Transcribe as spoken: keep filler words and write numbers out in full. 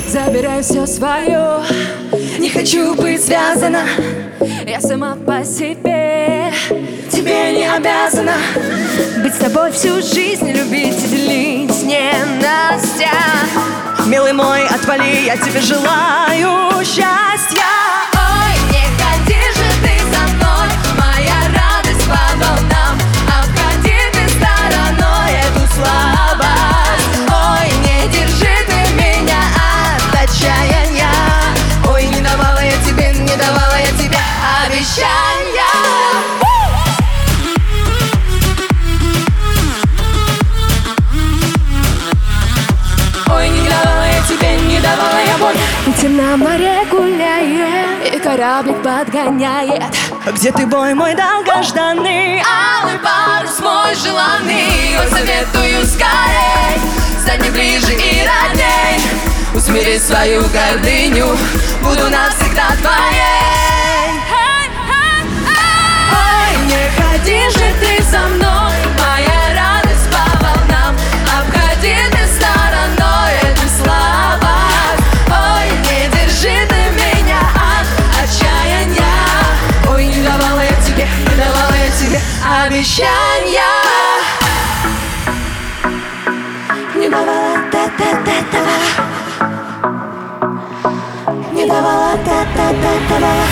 забирай все свое. Не хочу быть связана, Я сама по себе, тебе не обязана. быть с тобой всю жизнь, любить и делить ненастья. Милый мой, отвали, я тебе желаю счастья. Ой, не ходи же ты за мной, моя радость по волнам. Обходи ты стороной эту слабость. Ой, не держи ты меня от отчаяния. Ой, не давала я тебе, не давала я тебе обещания. Ой, не давала я тебе, не давала я боль. Идти на море гуляет, и кораблик подгоняет. Где ты, бой мой долгожданный? Алый парус мой желанный, ой, советую скорей стать мне ближе и родней. Усмири свою гордыню, буду навсегда твоей. Ой, не ходи же ты за мной, моя радость по волнам. Обходи ты стороной эту слабость. Ой, не держи ты меня от отчаяния. Ой, не давала я тебе, не давала я тебе обещания. Не давала, та-та-та-та. Не давала, та-та-та-та.